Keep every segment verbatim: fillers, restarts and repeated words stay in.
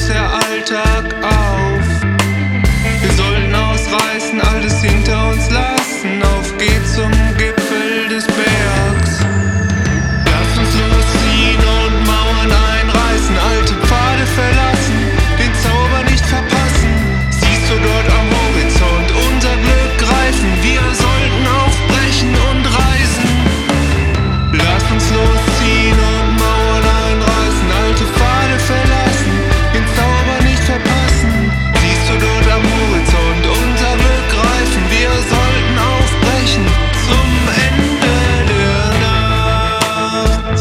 uns der Alltag auf. Wir sollten ausreißen, alles hinter uns lassen. Auf geht's zum Gipfel des Bergs. Lasst uns losziehen und Mauern einreißen, alte Pfade verlassen, den Zauber nicht verpassen. Siehst du dort am Horizont unser Glück greifen? Wir sollten aufbrechen und reisen. Lasst uns losziehen und Mauern einreißen, alte Pfade verlassen, den Zauber nicht verpassen. Siehst du dort am Horizont unser Glück greifen? Wir sollten aufbrechen zum Ende der Nacht.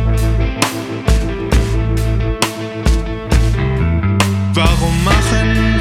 Warum machen